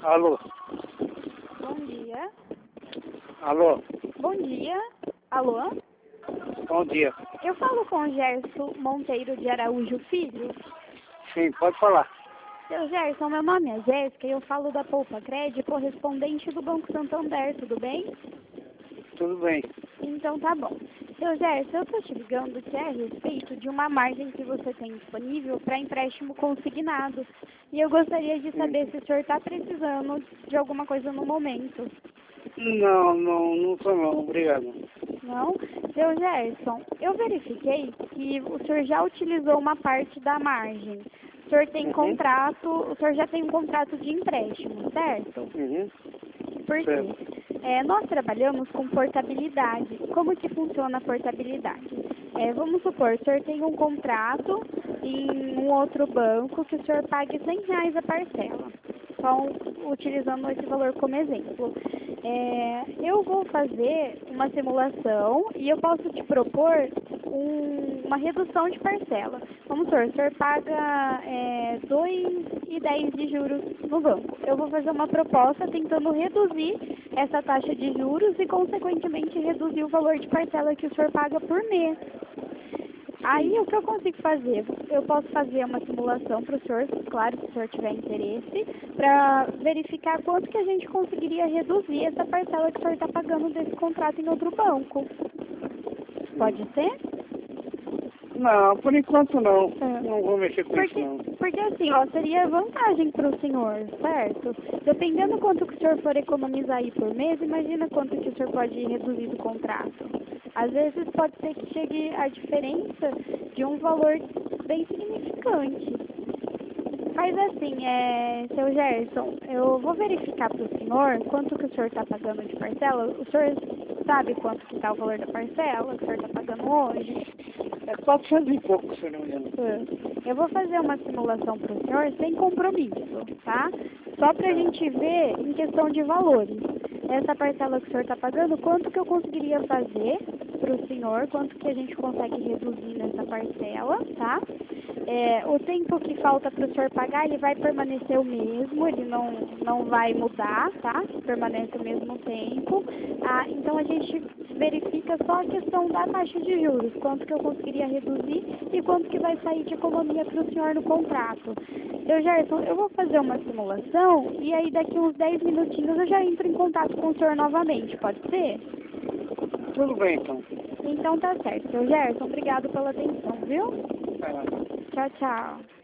Alô? Bom dia. Alô? Bom dia. Alô? Bom dia. Eu falo com o Gerson Monteiro de Araújo Filho. Sim, pode falar. Seu Gerson, meu nome é Jéssica e eu falo da Poupa Cred, correspondente do Banco Santander, tudo bem? Tudo bem. Então tá bom. Seu Gerson, eu tô te ligando que é a respeito de uma margem que você tem disponível para empréstimo consignado. E eu gostaria de saber se o senhor está precisando de alguma coisa no momento. Não tô não, obrigado. Não? Seu Gerson, eu verifiquei que o senhor já utilizou uma parte da margem. O senhor tem contrato, o senhor já tem um contrato de empréstimo, certo? Por quê? Certo. Nós trabalhamos com portabilidade. Como que funciona a portabilidade? Vamos supor, o senhor tem um contrato em um outro banco que o senhor pague R$ 100 a parcela. Só utilizando esse valor como exemplo. Eu vou fazer uma simulação e eu posso te propor uma redução de parcela. Vamos supor, o senhor paga 2,10 de juros no banco. Eu vou fazer uma proposta tentando reduzir essa taxa de juros e, consequentemente, reduzir o valor de parcela que o senhor paga por mês. Aí, o que eu consigo fazer? Eu posso fazer uma simulação para o senhor, claro, se o senhor tiver interesse, para verificar quanto que a gente conseguiria reduzir essa parcela que o senhor está pagando desse contrato em outro banco. Pode ser? Não, por enquanto não. Não vou mexer com isso não. Porque assim, ó, seria vantagem para o senhor, certo? Dependendo quanto que o senhor for economizar aí por mês, imagina quanto que o senhor pode reduzir do contrato. Às vezes pode ser que chegue a diferença de um valor bem significante. Mas assim, seu Gerson, eu vou verificar para o senhor quanto que o senhor está pagando de parcela. O senhor sabe quanto que está o valor da parcela que o senhor está pagando hoje? É 400 e pouco, se não me engano. Eu vou fazer uma simulação para o senhor sem compromisso, tá? Só para a gente ver em questão de valores. Essa parcela que o senhor está pagando, quanto que eu conseguiria fazer para o senhor, quanto que a gente consegue reduzir nessa parcela, tá? O tempo que falta para o senhor pagar, ele vai permanecer o mesmo, ele não vai mudar, tá? Permanece o mesmo tempo. Então a gente verifica só a questão da taxa de juros, quanto que eu conseguiria reduzir e quanto que vai sair de economia para o senhor no contrato. Seu Gerson, eu vou fazer uma simulação e aí daqui uns 10 minutinhos eu já entro em contato com o senhor novamente, pode ser? Tudo bem, então. Então tá certo. Seu Gerson, obrigado pela atenção, viu? É. Tchau, tchau.